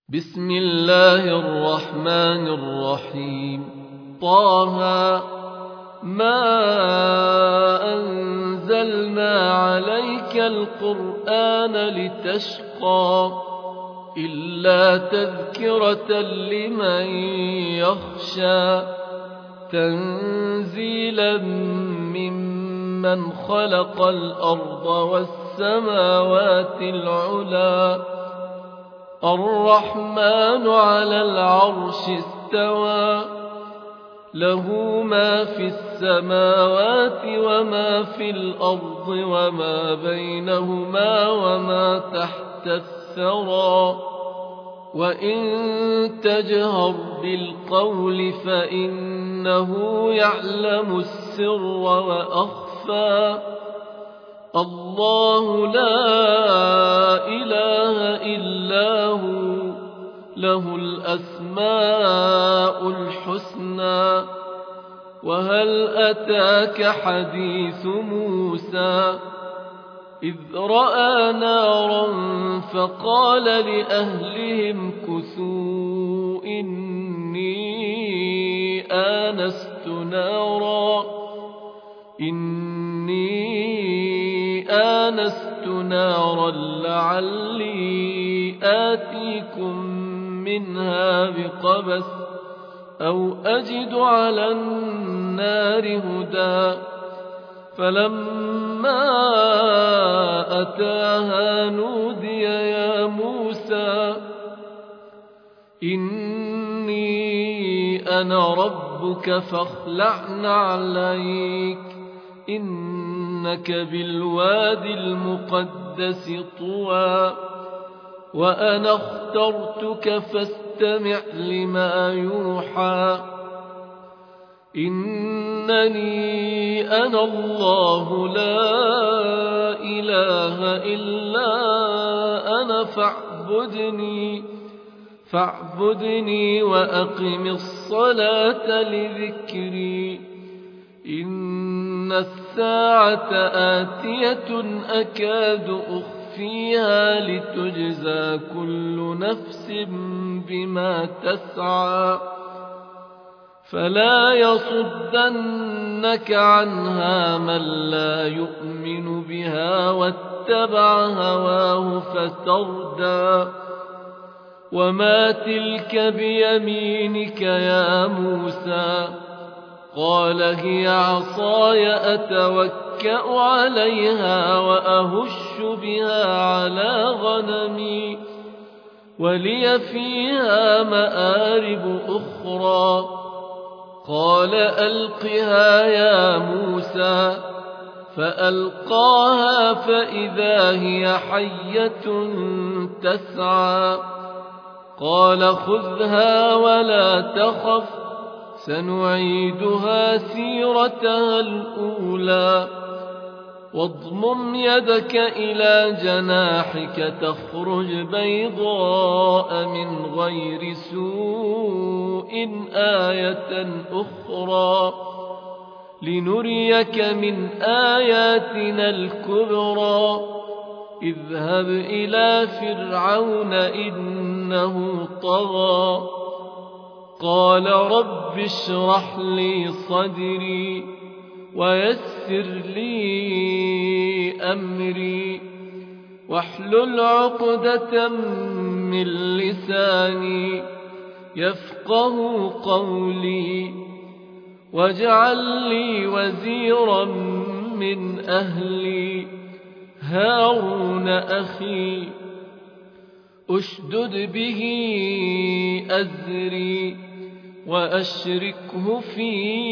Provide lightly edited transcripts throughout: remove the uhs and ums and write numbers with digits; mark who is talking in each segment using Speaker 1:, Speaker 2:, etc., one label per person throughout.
Speaker 1: بسم الله الرحمن الرحيم. طه ما أنزلنا عليك القرآن لتشقى إلا تذكرة لمن يخشى تنزيلا ممن خلق الأرض والسماوات العلى الرحمن على العرش استوى له ما في السماوات وما في الأرض وما بينهما وما تحت الثرى وإن تجهر بالقول فإنه يعلم السر وأخفى الله لا إله إلا هو له الأسماء الحسنى وهل أتاك حديث موسى إذ رأى نارا فقال لأهلهم كثوا إني آنست نارا لعلي آتيكم منها بقبس أو أجد على النار هدى فلما أتاها نودي يا موسى إني أنا ربك فاخلع نعليك إنك بالوادي المقدس طوى وأنا اخترتك فاستمع لما يوحى إنني أنا الله لا إله إلا أنا فاعبدني وأقم الصلاة لذكري إن الساعة آتية أكاد أخفيها لتجزى كل نفس بما تسعى فلا يصدنك عنها من لا يؤمن بها واتبع هواه فتردى وما تلك بيمينك يا موسى قال هي عصاي أتوكأ عليها وأهش بها على غنمي ولي فيها مآرب أخرى قال ألقها يا موسى فألقاها فإذا هي حية تسعى قال خذها ولا تخف سنعيدها سيرتها الأولى واضمم يدك إلى جناحك تخرج بيضاء من غير سوء آية أخرى لنريك من آياتنا الكبرى اذهب إلى فرعون إنه طغى قال رب اشرح لي صدري ويسر لي أمري واحلل عقدة من لساني يفقه قولي واجعل لي وزيرا من أهلي هارون أخي أشدد به أزري وأشركه في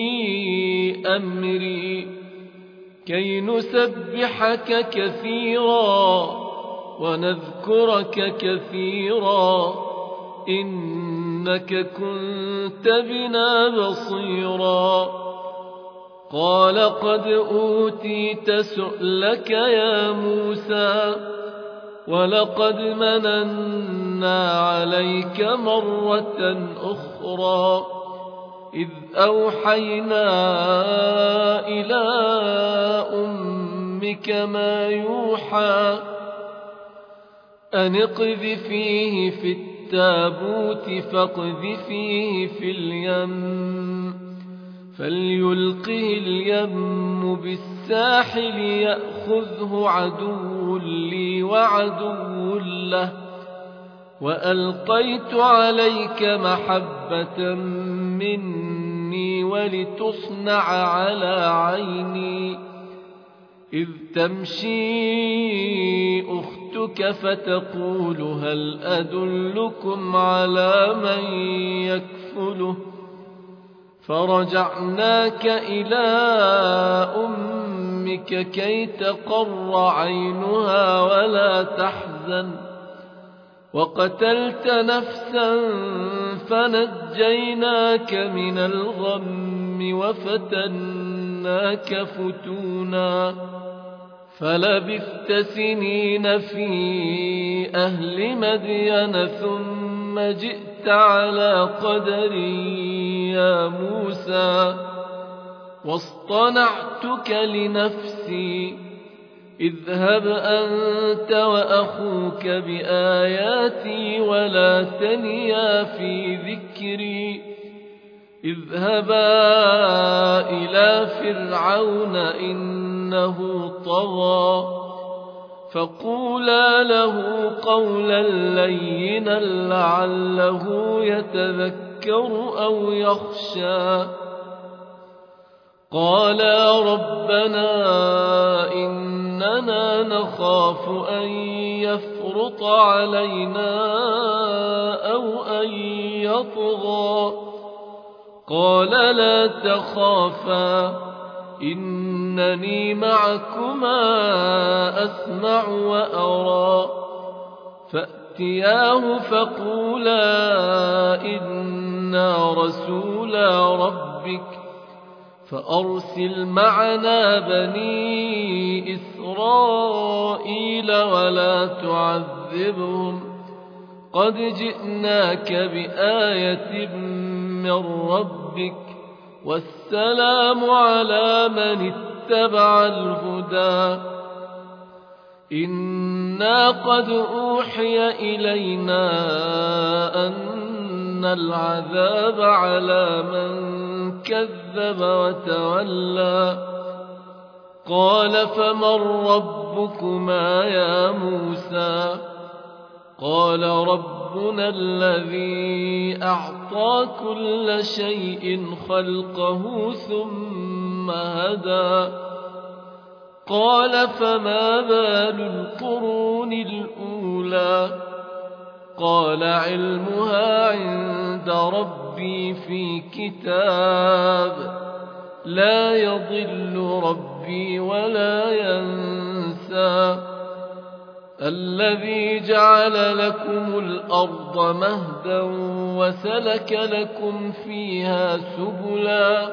Speaker 1: أمري كي نسبحك كثيرا ونذكرك كثيرا إنك كنت بنا بصيرا قال قد أوتيت سؤلك يا موسى ولقد مننا عليك مرة أخرى إذ أوحينا إلى أمك ما يوحى أن اقذفيه في التابوت فاقذفيه في اليم فليلقه اليم بالساحل يأخذه عدو لي وعدو له وألقيت عليك محبة مني ولتصنع على عيني إذ تمشي أختك فتقول هل أدلكم على من يكفله فرجعناك إلى أمك كي تقر عينها ولا تحزن وقتلت نفسا فنجيناك من الغم وفتناك فتونا فلبثت سنين في أهل مدين ثم جئت على قدري يا موسى واصطنعتك لنفسي اذهب أنت وأخوك بآياتي ولا تنيا في ذكري اذهبا إلى فرعون إنه طغى فقولا له قولا لينا لعله يتذكر أو يخشى قالا ربنا إننا نخاف أن يفرط علينا أو أن يطغى قال لا تخافا إنني معكما أسمع وأرى فأتياه فقولا إنا رسولا ربك فأرسل معنا بني إسرائيل ولا تعذبهم قد جئناك بآية من ربك والسلام على من اتبع الهدى إنا قد أوحي إلينا أن العذاب على من كذب وتولى قال فمن ربكما يا موسى قال ربنا الذي أعطى كل شيء خلقه ثم هدى قال فما بال القرون الأولى قال علمها عند ربي في كتاب لا يضل ربي ولا ينسى الذي جعل لكم الأرض مهدا وسلك لكم فيها سبلا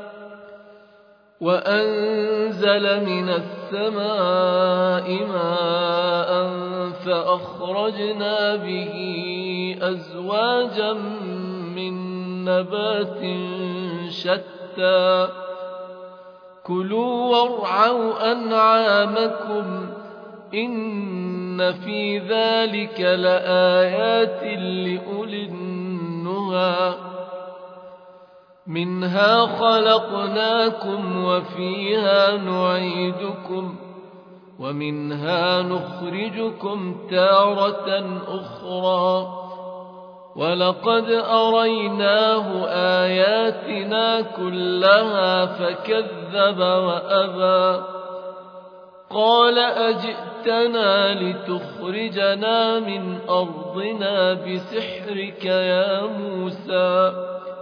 Speaker 1: وأنزل من السماء ماء فأخرجنا به أزواجا من نبات شتى كلوا وارعوا أنعامكم إن في ذلك لآيات لأولي النهى منها خلقناكم وفيها نعيدكم ومنها نخرجكم تارة أخرى ولقد أريناه آياتنا كلها فكذب وأبى قال أجئتنا لتخرجنا من أرضنا بسحرك يا موسى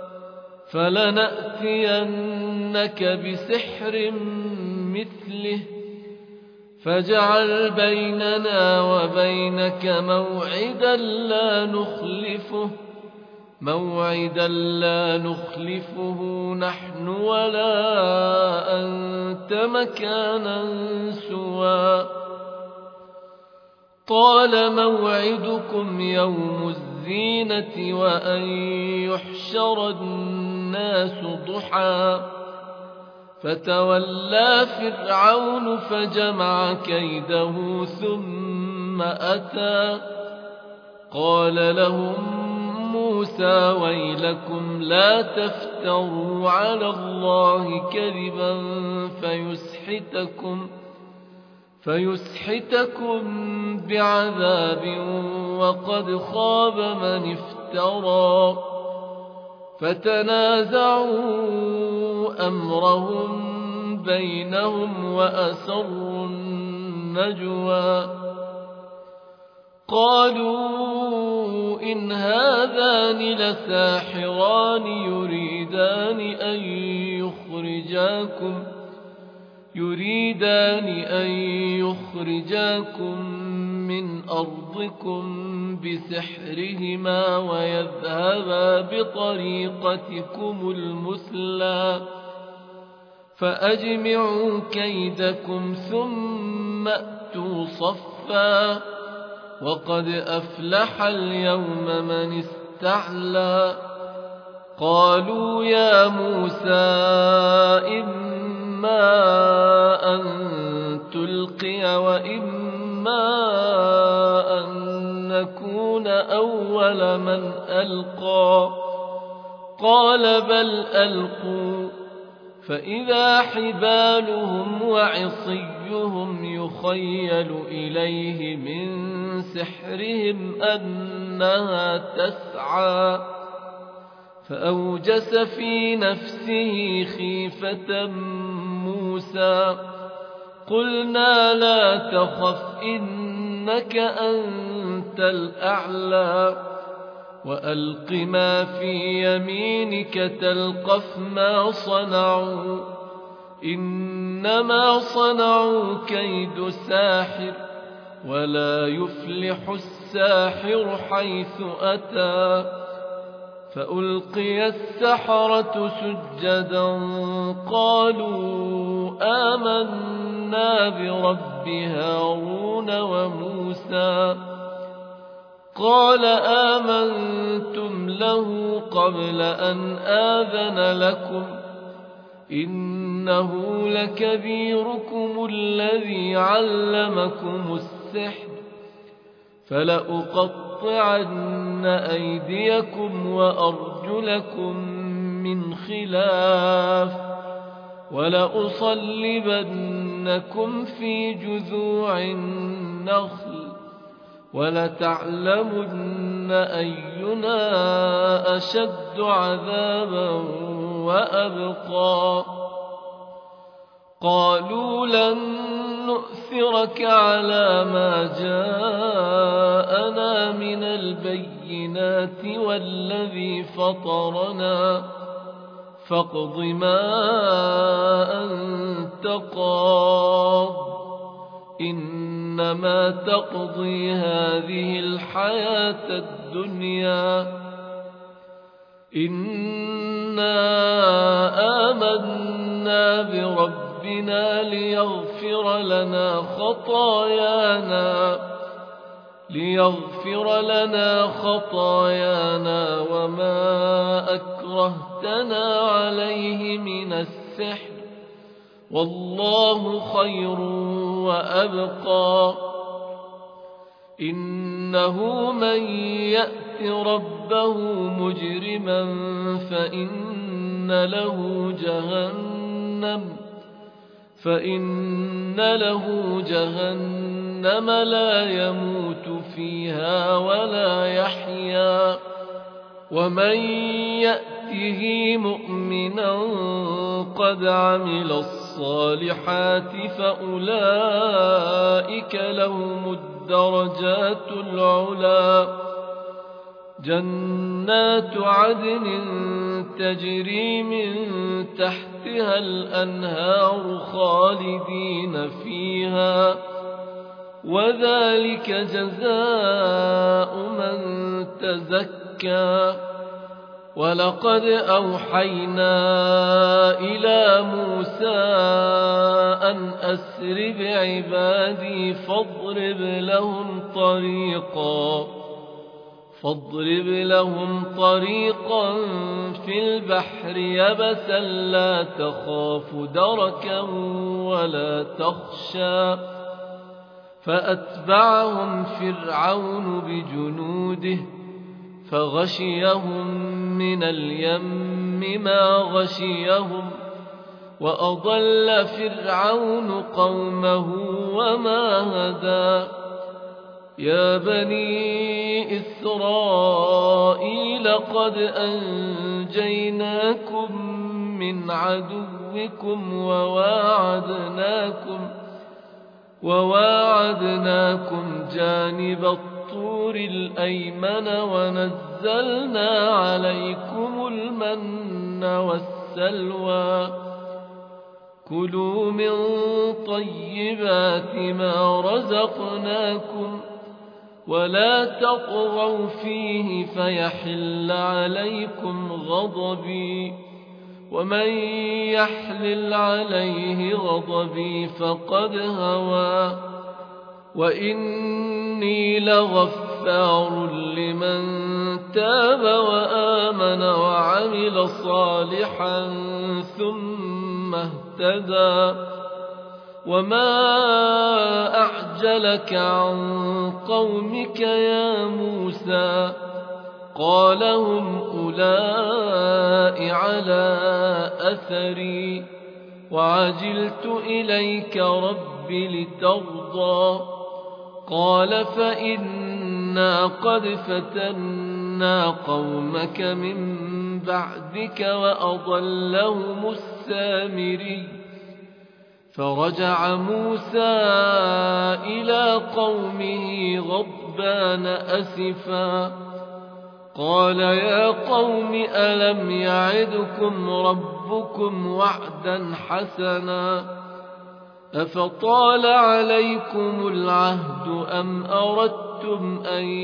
Speaker 1: فلنأتينك بسحر مثله فاجعل بيننا وبينك موعدا لا نخلفه نحن ولا أنت مكانا سوى قال موعدكم يوم الزينة وأن يحشر الناس ضحى فتولى فرعون فجمع كيده ثم أتى قال لهم موسى ويلكم لا تفتروا على الله كذبا فيسحتكم بعذاب وقد خاب من افترى. فتنازعوا أمرهم بينهم وأسروا النجوى قالوا إن هذان لساحران يريدان أن يخرجاكم من أرضكم بسحرهما ويذهبا بطريقتكم المثلى فأجمعوا كيدكم ثم أتوا صفا وقد أفلح اليوم من استعلى. قالوا يا موسى إما أن تلقي وإما أن نكون أول من ألقى قال بل ألقوا فإذا حبالهم وعصيهم يخيل إليه من سحرهم أنها تسعى فأوجس في نفسه خيفة موسى قلنا لا تخف إنك أنت الأعلى وألق ما في يمينك تلقف ما صنعوا إنما صنعوا كيد ساحر ولا يفلح الساحر حيث أتى. فألقي السحرة سجدا قالوا آمنا برب هارون وموسى قال آمنتم له قبل أن آذن لكم إنه لكبيركم الذي علمكم السحر فلأقطعن أيديكم وأرجلكم من خلاف ولأصلبنكم في جذوع النخل ولتعلمن أينا أشد عذابا وأبقى. قالوا لن نؤثرك على ما جاءنا من البينات والذي فطرنا فاقض ما أنت قاض إنما تقضي هذه الحياة الدنيا إنا آمنا بربنا ليغفر لنا خطايانا وما أكرهتنا عليه من السحر والله خير وأبقى. إنه من يأت ربه مجرما فإن له جهنم لا يموت فيها ولا يحيا ومن يأته مؤمنا قد عمل الصالحات فأولئك لهم الدرجات العلى جنات عدن تجري من تحتها الأنهار خالدين فيها وذلك جزاء من تزكى. ولقد أوحينا إلى موسى أن أسر بعبادي فاضرب لهم طريقا في البحر يبسا لا تخاف دركا ولا تخشى فأتبعهم فرعون بجنوده جنوده فغشيهم من اليم ما غشيهم وأضل فرعون قومه وما هدى يا بني إسرائيل قد أنجيناكم من عدوكم وواعدناكم جانب الطور الأيمن ونزلنا عليكم المن والسلوى كلوا من طيبات ما رزقناكم ولا تطغوا فيه فيحل عليكم غضبي ومن يحلل عليه غضبي فقد هوى وإني لغفار لمن تاب وآمن وعمل صالحا ثم اهتدى وما أعجلك عن قومك يا موسى قال هم أولئك على أثري وعجلت إليك رب لترضى قال فإنا قد فتنا قومك من بعدك وأضلهم السامري فرجع موسى إلى قومه غضبان أسفا قال يا قوم ألم يعدكم ربكم وعدا حسنا أفطال عليكم العهد أم أردتم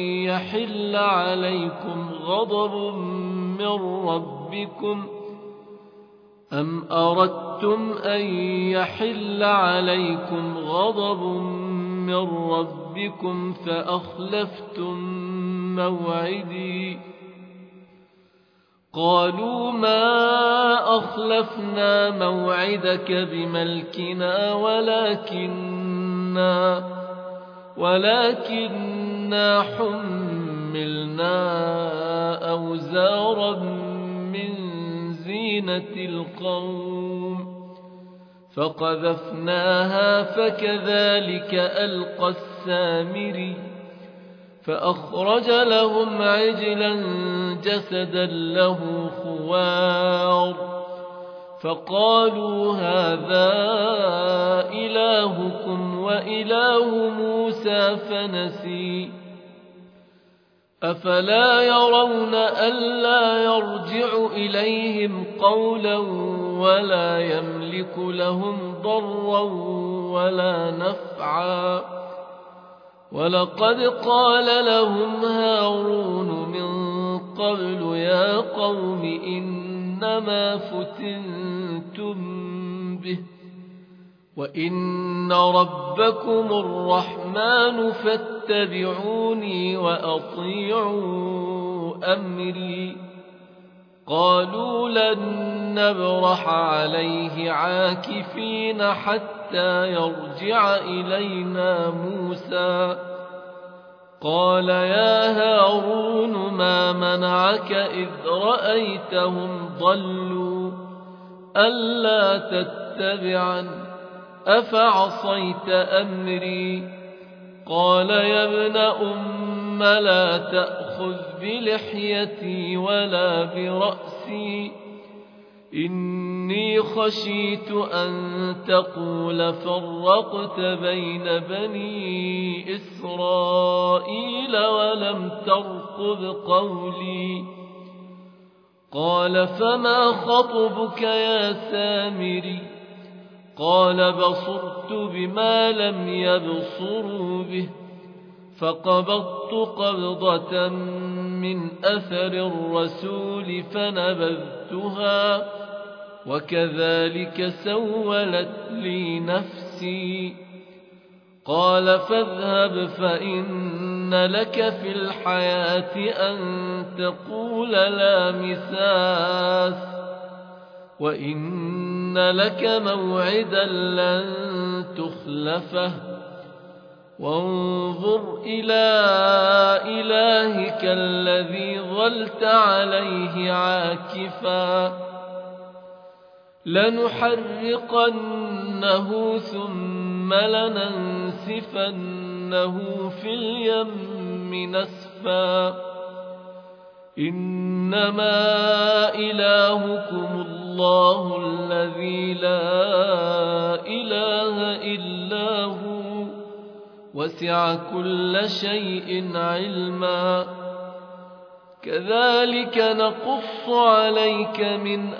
Speaker 1: أن يحل عليكم غضب من ربكم فأخلفتم موعدي قالوا ما أخلفنا موعدك بملكنا ولكننا حملنا أوزارا من زينة القوم فقذفناها فكذلك ألقى السامري فأخرج لهم عجلا جسدا له خوار فقالوا هذا إلهكم وإله موسى فنسي أفلا يرون ألا يرجع إليهم قولا ولا يملك لهم ضرا ولا نفعا ولقد قال لهم هارون من قبل يا قوم إنما فتنتم به وإن ربكم الرحمن فاتبعوني وأطيعوا أمري قالوا لن نبرح عليه عاكفين حتى يرجع إلينا موسى قال يا هارون ما منعك إذ رأيتهم ضلوا ألا تتبعن أفعصيت أمري قال يا ابن أم لا تأخذ بلحيتي ولا برأسي إني خشيت أن تقول فرقت بين بني إسرائيل ولم ترقب قولي قال فما خطبك يا سامري قال بصرت بما لم يبصروا به فقبضت قبضة من أثر الرسول فنبذتها وكذلك سولت لي نفسي قال فاذهب فإن لك في الحياة أن تقول لا مساس وإن لك موعدا لن تخلفه وانظر إلى إلهك الذي ظلت عليه عاكفا لنحرقنه ثم لننسفنه في اليم نسفا إنما إلهكم الله الذي لا إله إلا هو وسع كل شيء علما كذلك نقص عليك من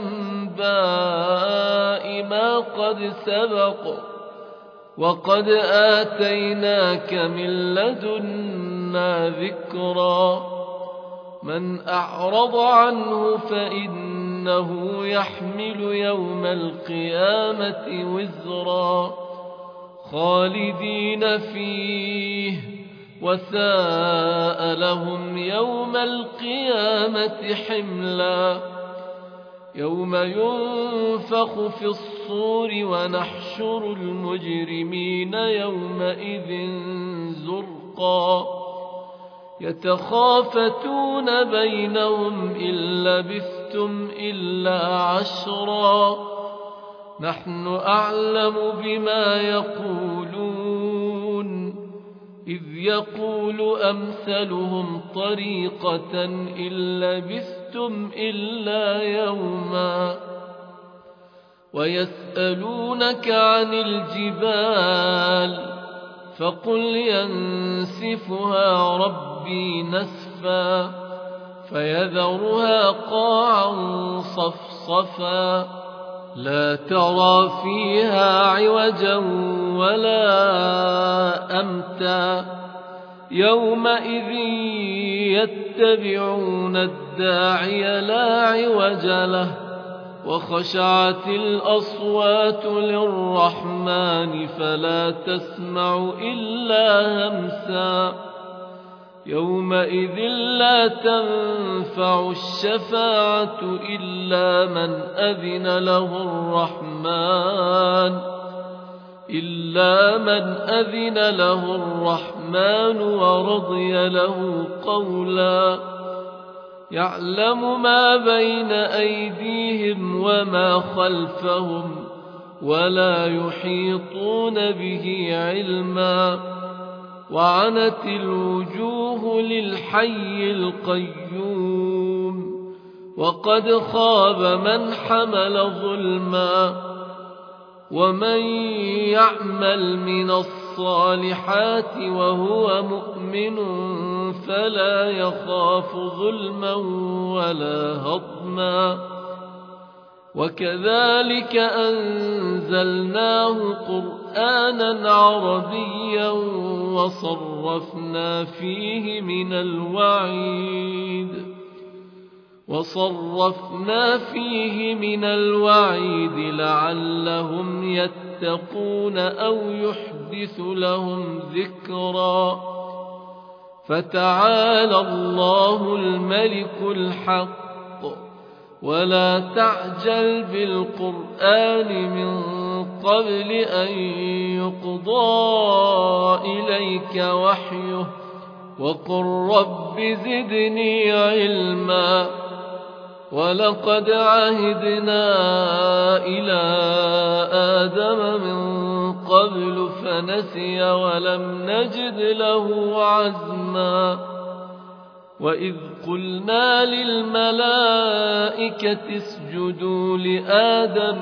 Speaker 1: أنباء ما قد سبق وقد آتيناك من لدنا ذكرا من أعرض عنه فإنه يحمل يوم القيامة وزرا خالدين فيه وساء لهم يوم القيامة حملا يوم ينفخ في الصور ونحشر المجرمين يومئذ زرقا يتخافتون بينهم إن لبثتم إلا عشرا نحن أعلم بما يقولون إذ يقول أمثلهم طريقة إن لبثتم إلا يوما ويسألونك عن الجبال فقل ينسفها ربي نسفا فيذرها قاعا صفصفا لا ترى فيها عوجا ولا أمتا يومئذ يتبعون الداعي لا عوج له وخشعت الأصوات للرحمن فلا تسمع إلا همسا يومئذ لا تنفع الشفاعة إلا من أذن له الرحمن ورضي له قولا يعلم ما بين أيديهم وما خلفهم ولا يحيطون به علما وعنت الوجوه للحي القيوم وقد خاب من حمل ظلما ومن يعمل من الصالحات وهو مؤمن فلا يخاف ظلما ولا هضما وكذلك أنزلناه قرآنا عربيا وصرفنا فيه من الوعيد لعلهم يتقون أو يحدث لهم ذكرا فتعالى الله الملك الحق ولا تعجل بالقرآن من قبل أن يقضى إليك وحيه وقل رب زدني علما ولقد عهدنا إلى آدم من قبل فنسي ولم نجد له عزما وإذ قلنا للملائكة اسجدوا لآدم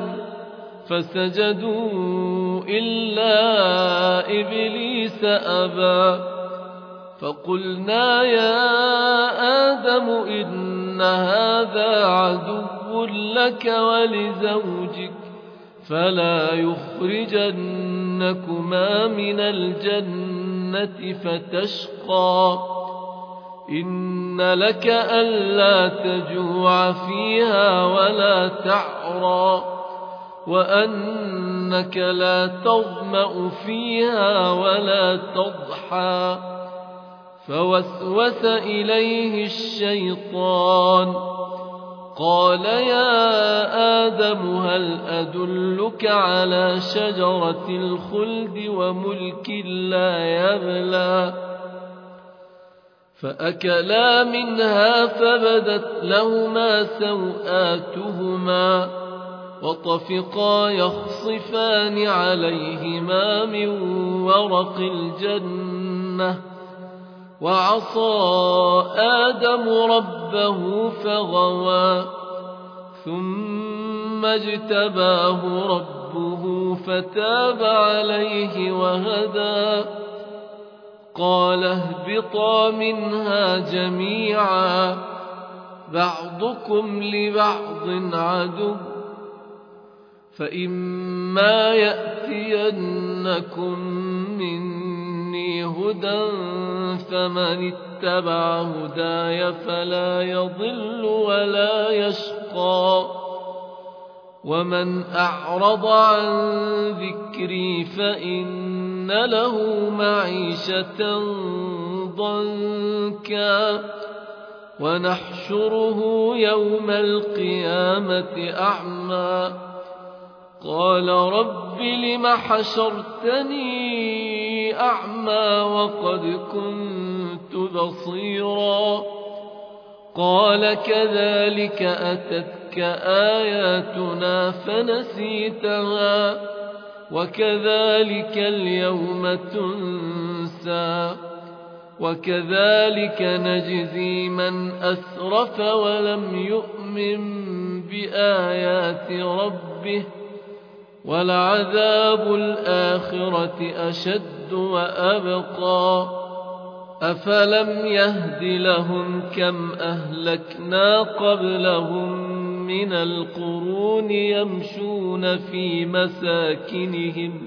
Speaker 1: فسجدوا إلا إبليس أبى فقلنا يا آدم إن هذا عدو لك ولزوجك فلا يخرجنكما من الجنة فتشقى إن لك ألا تجوع فيها ولا تعرى وأنك لا تظمأ فيها ولا تضحى فوسوس إليه الشيطان قال يا آدم هل أدلك على شجرة الخلد وملك لا يبلى فأكلا منها فبدت لهما سوآتهما وطفقا يخصفان عليهما من ورق الجنة وعصى آدم ربه فغوى ثم اجتباه ربه فتاب عليه وهدى قال اهبطا منها جميعا بعضكم لبعض عدو فإما يأتينكم مني هدى فمن اتبع هداي فلا يضل ولا يشقى ومن أعرض عن ذكري فإن له معيشة ضنكا ونحشره يوم القيامة أعمى قال رب لم حشرتني أعمى وقد كنت بصيرا قال كذلك أتتك آياتنا فنسيتها وكذلك اليوم تنسى وكذلك نجزي من أسرف ولم يؤمن بآيات ربه ولعذاب الآخرة أشد وأبقى أفلم يهد لهم كم أهلكنا قبلهم من القرون يمشون في مساكنهم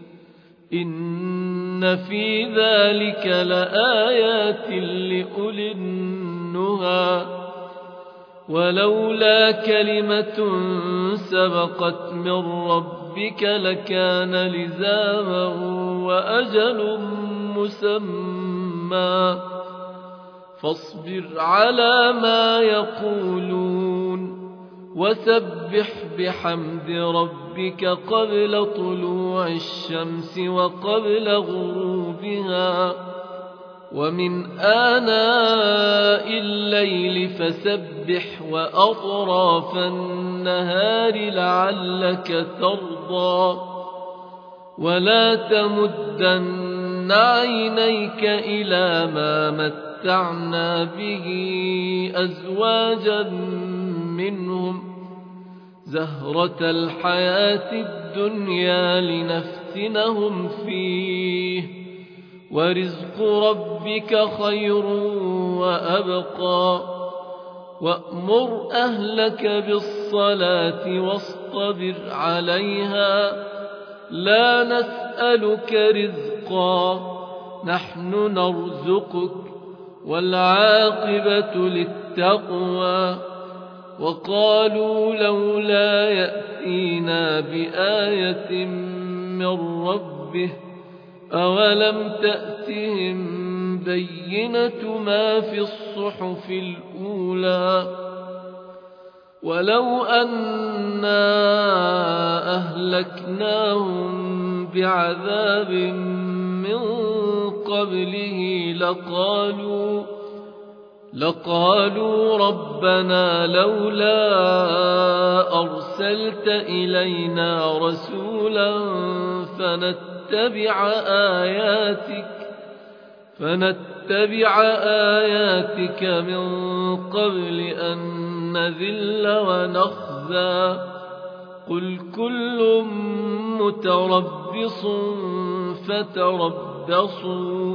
Speaker 1: إن في ذلك لآيات لأولي النهى ولولا كلمة سبقت من ربك لكان لزاما وأجل مسمى فاصبر على ما يقولون وسبح بحمد ربك قبل طلوع الشمس وقبل غروبها ومن آناء الليل فسبح وأطراف النهار لعلك ترضى ولا تمدن عينيك إلى ما متعنا به أزواجا منهم زهرة الحياة الدنيا لنفتنهم فيه ورزق ربك خير وأبقى وأمر أهلك بالصلاة واصطبر عليها لا نسألك رزقا نحن نرزقك والعاقبة للتقوى وقالوا لولا يأتينا بآية من ربه أولم تأتهم بينة ما في الصحف الأولى ولو أنا أهلكناهم بعذاب من قبله لقالوا ربنا لولا أرسلت إلينا رسولا فنتبع آياتك من قبل أن نذل ونخزى قل كل متربص فتربصوا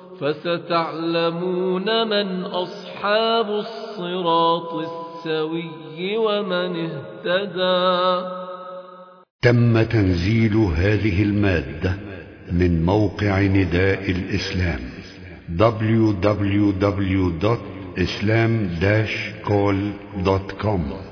Speaker 1: فستعلمون من أصحاب الصراط السوي ومن اهتدى.
Speaker 2: تم تنزيل هذه المادة من موقع نداء الإسلام www.islam-call.com